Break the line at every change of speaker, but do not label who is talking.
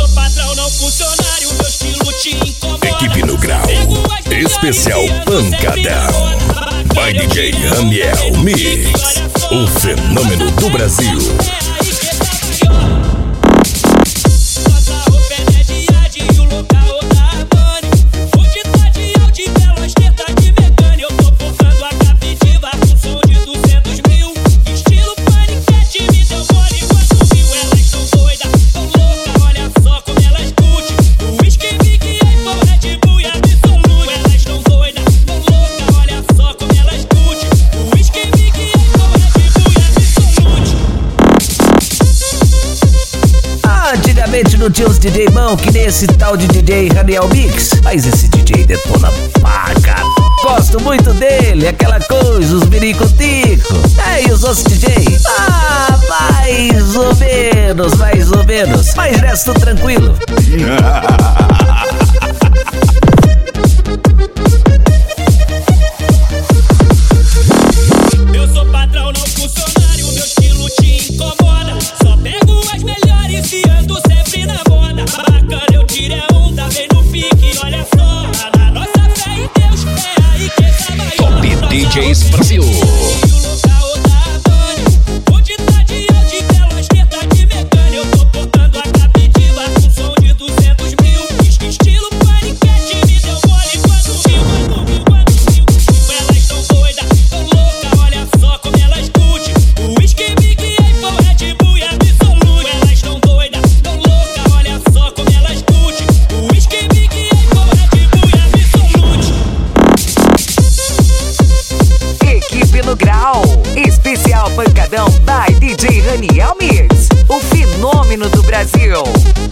patrão, não funcionário, meu estilo te incomoda.
Equipe no grau, especial pancadão. By DJ Raniel Mix, o fenômeno do Brasil.
Não tinha uns DJ bom que nem esse tal de DJ Raniel Mix, mas esse DJ detona paca. Gosto muito dele, aquela coisa, os mirico-tico. E os outros DJ? Mais ou menos. Mas resto tranquilo.
Eu sou patrão, não funcionário, meu estilo te incomoda. Só pego as melhores e ando sempre na moda. Bacana, eu tiro a onda, vem no pique, olha só. Na nossa fé em Deus, é aí que essa maior.
Top DJs Brasil.
Onde tá de alto, pela esquerda de mecânica. Eu tô portando a captiva com som de 200 mil. Estilo paniquete, me deu mole quando viu. Elas tão doidas, tão loucas, olha só como elas curtem. O whisky, Big Apple, Red Bull e Absolute. Elas tão doidas, tão loucas, olha só como elas curtem. O whisky, Big Apple, Red Bull e Absolute.
Equipe no grau, especial pancadão by DJ Raniel Mix, o fenômeno do Brasil.